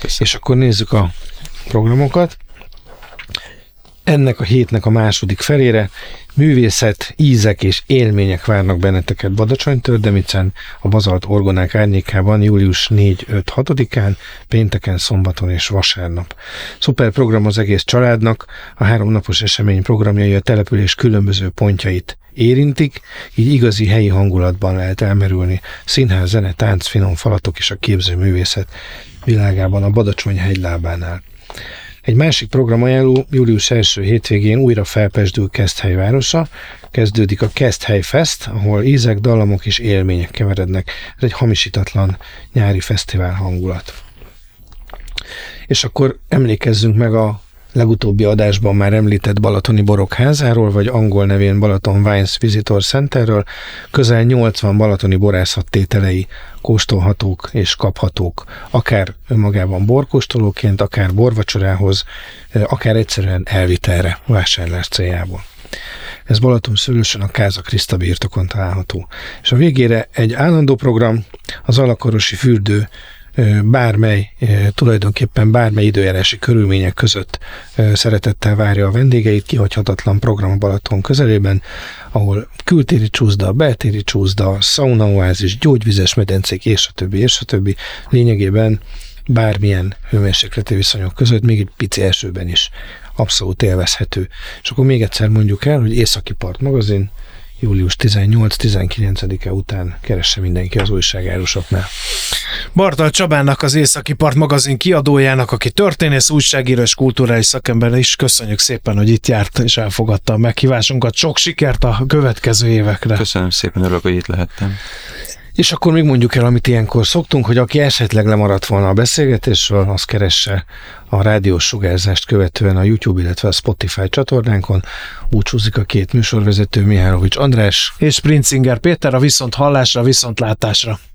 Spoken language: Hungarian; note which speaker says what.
Speaker 1: És akkor nézzük a programokat. Ennek a hétnek a második felére művészet, ízek és élmények várnak benneteket Badacsony-Tördemicen, a Bazalt Orgonák árnyékában július 4-5-6-án, pénteken, szombaton és vasárnap. Szuper program az egész családnak, a 3 napos esemény programjai a település különböző pontjait érintik, így igazi helyi hangulatban lehet elmerülni. Színház, zene, tánc, finom falatok és a képzőművészet világában a Badacsony hegylábánál. Egy másik programajánló július 1. hétvégén újra felpesdül Keszthely városa. Kezdődik a Keszthely Fest, ahol ízek, dallamok és élmények keverednek. Ez egy hamisítatlan nyári fesztivál hangulat. És akkor emlékezzünk meg a legutóbbi adásban már említett Balatoni Borokházáról, vagy angol nevén Balaton Wines Visitor Centerről. Közel 80 balatoni borászat tételei kóstolhatók és kaphatók, akár önmagában borkóstolóként, akár borvacsorához, akár egyszerűen elvitelre, vásárlás céljából. Ez Balatonszőlősön a Káza Kriszta birtokon található. És a végére egy állandó program, az Alakorosi fürdő tulajdonképpen bármely időjárási körülmények között szeretettel várja a vendégeit, kihagyhatatlan program a Balaton közelében, ahol kültéri csúszda, beltéri csúszda, szaunaoázis, gyógyvizes medencék és a többi. Lényegében bármilyen hőmérsékleti viszonyok között, még egy pici esőben is abszolút élvezhető. És akkor még egyszer mondjuk el, hogy Északi Part magazin július 18-19-e után keresse mindenki az újságárusoknál.
Speaker 2: Bartal Csabának, az Északi Part magazin kiadójának, aki történész, újságíró és kulturális szakember is, köszönjük szépen, hogy itt járt és elfogadta a meghívásunkat. Sok sikert a következő évekre.
Speaker 3: Köszönöm szépen, örülök, hogy itt lehettem.
Speaker 1: És akkor még mondjuk el, amit ilyenkor szoktunk, hogy aki esetleg lemaradt volna a beszélgetésről, az keresse a rádiós sugárzást követően a YouTube, illetve a Spotify csatornánkon. Búcsúzik a 2 műsorvezető, Mihálovics András
Speaker 2: és Princinger Péter, a viszonthallásra, viszontlátásra.